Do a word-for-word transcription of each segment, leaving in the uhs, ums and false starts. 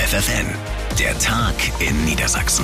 F F N, der Tag in Niedersachsen.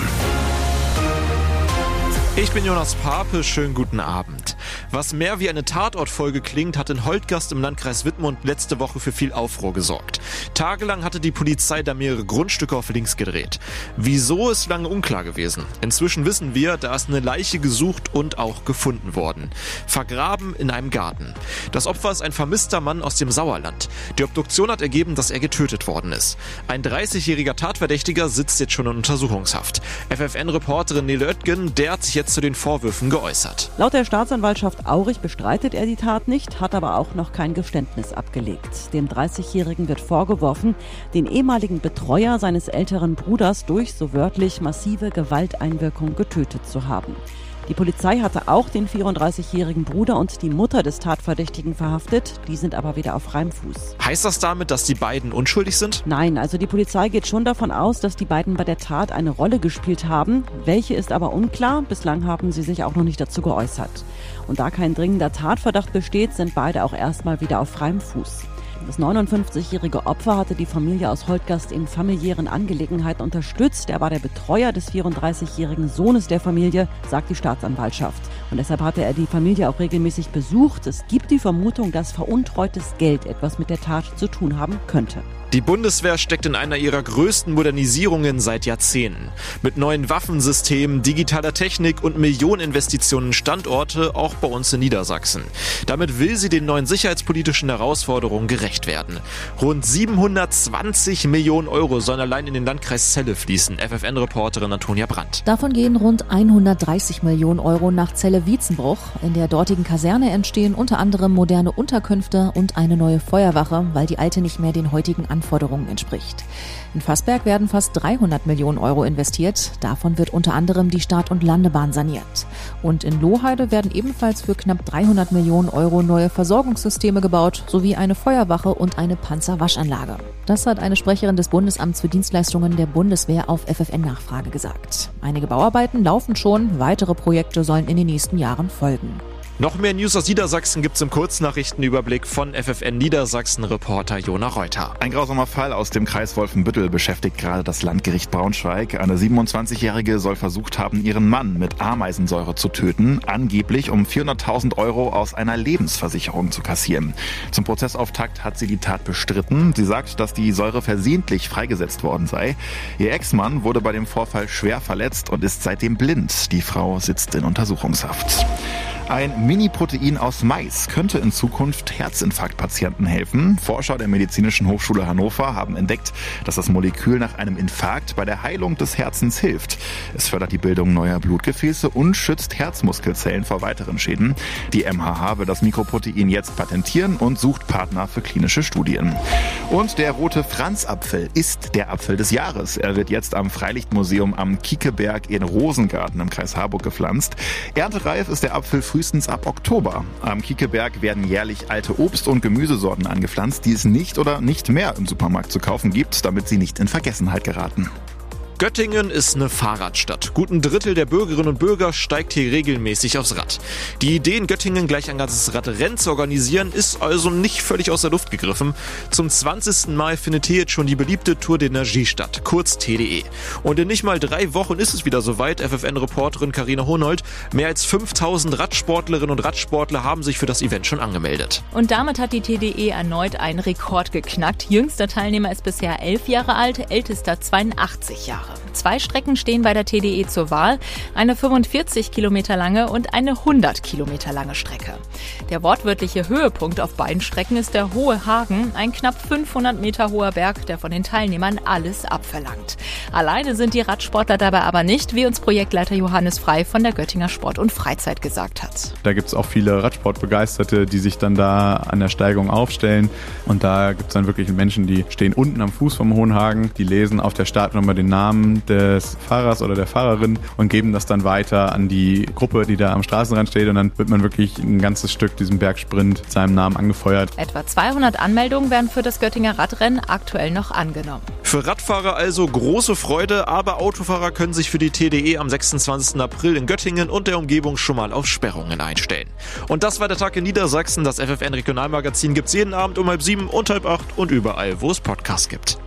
Ich bin Jonas Pape, schönen guten Abend. Was mehr wie eine Tatortfolge klingt, hat in Holtgast im Landkreis Wittmund letzte Woche für viel Aufruhr gesorgt. Tagelang hatte die Polizei da mehrere Grundstücke auf links gedreht. Wieso, ist lange unklar gewesen. Inzwischen wissen wir, da ist eine Leiche gesucht und auch gefunden worden. Vergraben in einem Garten. Das Opfer ist ein vermisster Mann aus dem Sauerland. Die Obduktion hat ergeben, dass er getötet worden ist. Ein dreißigjähriger Tatverdächtiger sitzt jetzt schon in Untersuchungshaft. F F N-Reporterin Nele Oetgen, der hat sich jetzt zu den Vorwürfen geäußert. Laut der Staatsanwaltschaft Aurich bestreitet er die Tat nicht, hat aber auch noch kein Geständnis abgelegt. Dem dreißigjährigen wird vorgeworfen, den ehemaligen Betreuer seines älteren Bruders durch, so wörtlich, massive Gewalteinwirkung getötet zu haben. Die Polizei hatte auch den vierunddreißigjährigen Bruder und die Mutter des Tatverdächtigen verhaftet. Die sind aber wieder auf freiem Fuß. Heißt das damit, dass die beiden unschuldig sind? Nein, also die Polizei geht schon davon aus, dass die beiden bei der Tat eine Rolle gespielt haben. Welche ist aber unklar. Bislang haben sie sich auch noch nicht dazu geäußert. Und da kein dringender Tatverdacht besteht, sind beide auch erstmal wieder auf freiem Fuß. Das neunundfünfzigjährige Opfer hatte die Familie aus Holtgast in familiären Angelegenheiten unterstützt. Er war der Betreuer des vierunddreißigjährigen Sohnes der Familie, sagt die Staatsanwaltschaft. Und deshalb hatte er die Familie auch regelmäßig besucht. Es gibt die Vermutung, dass veruntreutes Geld etwas mit der Tat zu tun haben könnte. Die Bundeswehr steckt in einer ihrer größten Modernisierungen seit Jahrzehnten. Mit neuen Waffensystemen, digitaler Technik und Millioneninvestitionen Standorte auch bei uns in Niedersachsen. Damit will sie den neuen sicherheitspolitischen Herausforderungen gerecht werden. Rund siebenhundertzwanzig Millionen Euro sollen allein in den Landkreis Celle fließen, F F N-Reporterin Antonia Brandt. Davon gehen rund hundertdreißig Millionen Euro nach Celle-Wietzenbruch. In der dortigen Kaserne entstehen unter anderem moderne Unterkünfte und eine neue Feuerwache, weil die alte nicht mehr den heutigen Anforderungen entspricht. In Fassberg werden fast dreihundert Millionen Euro investiert. Davon wird unter anderem die Start- und Landebahn saniert. Und in Lohheide werden ebenfalls für knapp dreihundert Millionen Euro neue Versorgungssysteme gebaut, sowie eine Feuerwache und eine Panzerwaschanlage. Das hat eine Sprecherin des Bundesamts für Dienstleistungen der Bundeswehr auf F F N-Nachfrage gesagt. Einige Bauarbeiten laufen schon, weitere Projekte sollen in den nächsten Jahren folgen. Noch mehr News aus Niedersachsen gibt's im Kurznachrichtenüberblick von F F N Niedersachsen-Reporter Jona Reuter. Ein grausamer Fall aus dem Kreis Wolfenbüttel beschäftigt gerade das Landgericht Braunschweig. Eine siebenundzwanzigjährige soll versucht haben, ihren Mann mit Ameisensäure zu töten, angeblich um vierhunderttausend Euro aus einer Lebensversicherung zu kassieren. Zum Prozessauftakt hat sie die Tat bestritten. Sie sagt, dass die Säure versehentlich freigesetzt worden sei. Ihr Ex-Mann wurde bei dem Vorfall schwer verletzt und ist seitdem blind. Die Frau sitzt in Untersuchungshaft. Ein Mini-Protein aus Mais könnte in Zukunft Herzinfarktpatienten helfen. Forscher der Medizinischen Hochschule Hannover haben entdeckt, dass das Molekül nach einem Infarkt bei der Heilung des Herzens hilft. Es fördert die Bildung neuer Blutgefäße und schützt Herzmuskelzellen vor weiteren Schäden. Die M H H will das Mikroprotein jetzt patentieren und sucht Partner für klinische Studien. Und der rote Franzapfel ist der Apfel des Jahres. Er wird jetzt am Freilichtmuseum am Kiekeberg in Rosengarten im Kreis Harburg gepflanzt. Erntereif ist der Apfel frühestens ab Oktober. Am Kiekeberg werden jährlich alte Obst- und Gemüsesorten angepflanzt, die es nicht oder nicht mehr im Supermarkt zu kaufen gibt, damit sie nicht in Vergessenheit geraten. Göttingen ist eine Fahrradstadt. Gut ein Drittel der Bürgerinnen und Bürger steigt hier regelmäßig aufs Rad. Die Idee, in Göttingen gleich ein ganzes Radrennen zu organisieren, ist also nicht völlig aus der Luft gegriffen. Zum zwanzigsten Mal findet hier jetzt schon die beliebte Tour d'Energie statt, kurz T D E. Und in nicht mal drei Wochen ist es wieder soweit. F F N-Reporterin Carina Honold. Mehr als fünftausend Radsportlerinnen und Radsportler haben sich für das Event schon angemeldet. Und damit hat die T D E erneut einen Rekord geknackt. Jüngster Teilnehmer ist bisher elf Jahre alt, ältester zweiundachtzig Jahre. Zwei Strecken stehen bei der T D E zur Wahl, eine fünfundvierzig Kilometer lange und eine hundert Kilometer lange Strecke. Der wortwörtliche Höhepunkt auf beiden Strecken ist der Hohe Hagen, ein knapp fünfhundert Meter hoher Berg, der von den Teilnehmern alles abverlangt. Alleine sind die Radsportler dabei aber nicht, wie uns Projektleiter Johannes Frei von der Göttinger Sport und Freizeit gesagt hat. Da gibt es auch viele Radsportbegeisterte, die sich dann da an der Steigung aufstellen. Und da gibt es dann wirklich Menschen, die stehen unten am Fuß vom Hohen Hagen, die lesen auf der Startnummer den Namen des Fahrers oder der Fahrerin und geben das dann weiter an die Gruppe, die da am Straßenrand steht, und dann wird man wirklich ein ganzes Stück diesen Bergsprint mit seinem Namen angefeuert. Etwa zweihundert Anmeldungen werden für das Göttinger Radrennen aktuell noch angenommen. Für Radfahrer also große Freude, aber Autofahrer können sich für die T D E am sechsundzwanzigsten April in Göttingen und der Umgebung schon mal auf Sperrungen einstellen. Und das war der Tag in Niedersachsen. Das F F N Regionalmagazin gibt's jeden Abend um halb sieben und halb acht und überall, wo es Podcasts gibt.